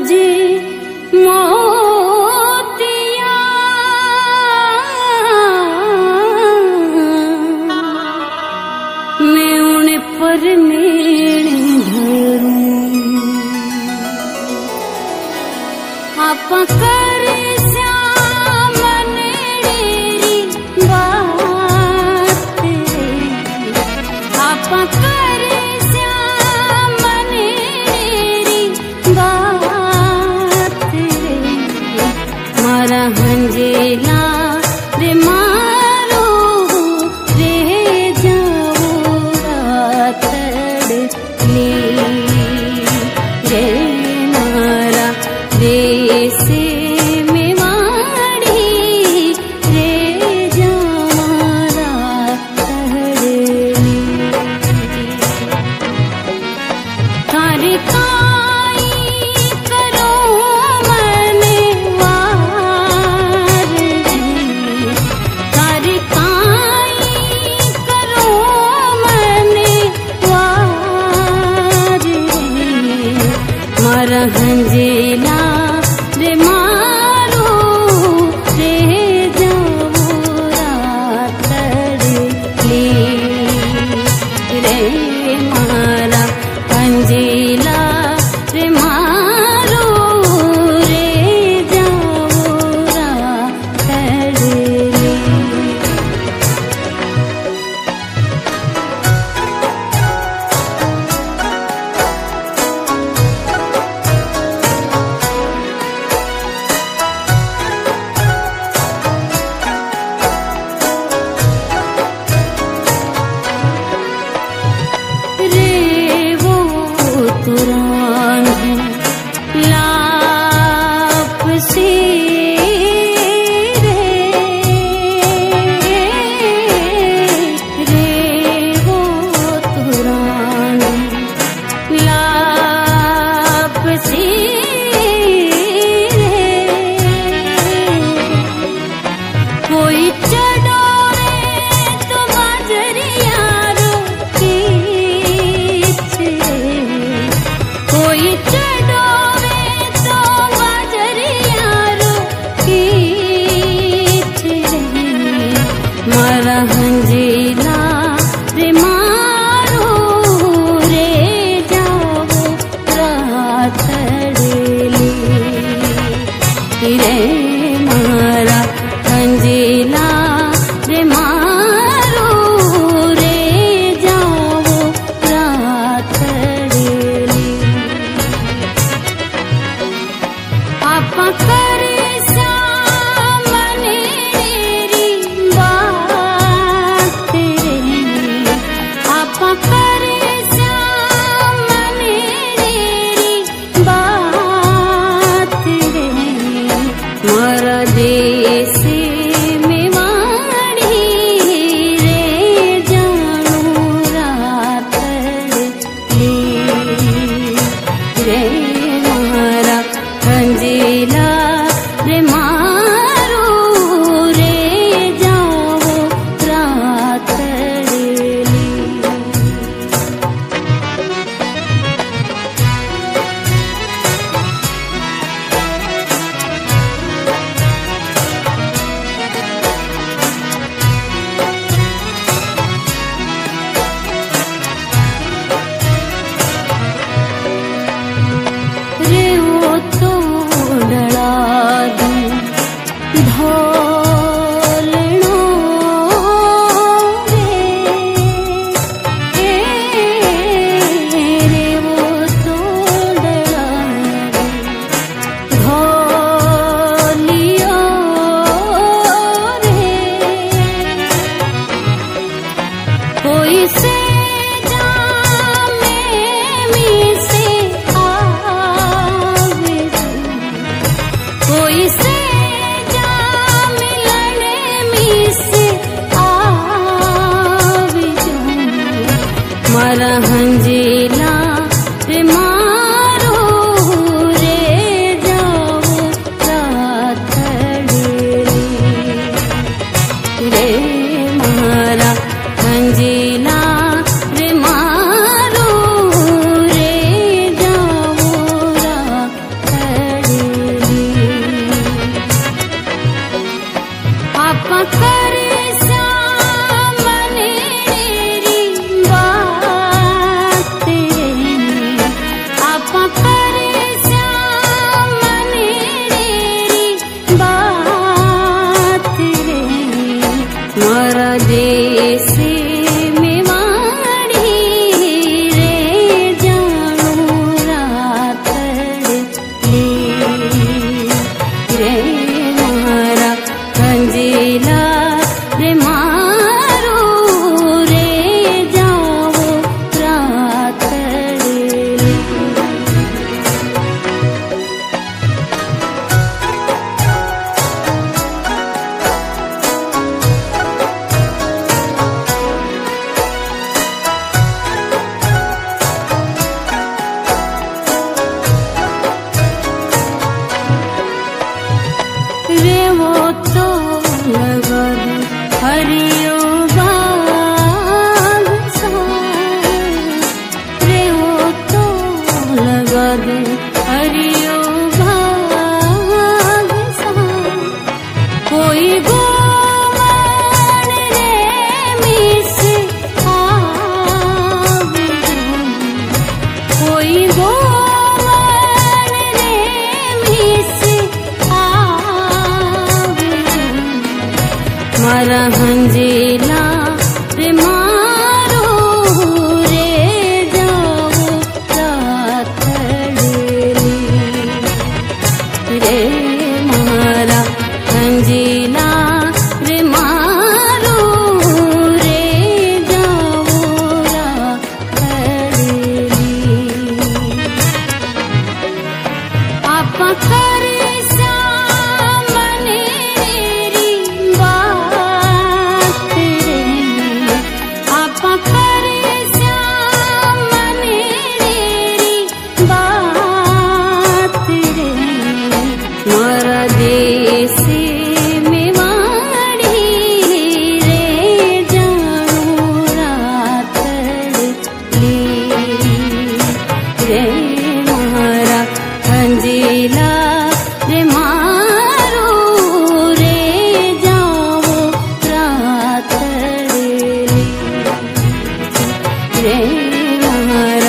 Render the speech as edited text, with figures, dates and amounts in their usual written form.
जे मोतिया मैं उन पर नेड़े धरूं आपा करे श्याम नेड़ेरी बात आपा करे श्याम नेड़ेरी बात मारा हंजेला रे मारो रे जाओ रातड़ ले रे मारा रे से मेवाड़ी रे जामारा तड़ली थारे काई करो मने वार थारे काई करो मने वार मारा हंजेला रे मारो रे जाओ रातड़ ले रे मारा हंजेला रे मारो रे जाओ रातड़ ले रे वो तुरान है लाप से रे वो तुरान लाप से कोई चढ़ोरे तो बाजरिया कोई चढ़ोवे तो बाजरिया रोकीच मारा हंजेला रे मारो रे जाओ रातड़ ले रे मारा हंजेला रे मारो रे जाओ रातड़ ले आपा करे श्याम नेड़ेरी बात आपा करे श्याम नेड़ेरी बात मारा देश मेवाड़ी रे जानो रातड़ ले रे मारा हंजेला रे मारो रे जाओ रातड़ ले रे वो तो डला दूं ढोलनो रे वो तो डला ढोलियो रे कोई से जामे मी से आवे कोई से जा मिलने मी से आवे मारा हंजेला रे मारो रे जाओ रातड़ ले रे मारा हंजेला रे मारो रे जाओ रातड़ मारा हंजिला रे मारो रे जाओ रातड़ली रे मारा हंजिला रे मारो रे जाओ रातड़ली आपा करे सामने री बात रे आपा करे सामने री बात रे मारा देसी मेवाड़ी रे जाऊं रातड़ली रे मारा हंजिला रे मारो रे जाओ रातड़ली रे मारा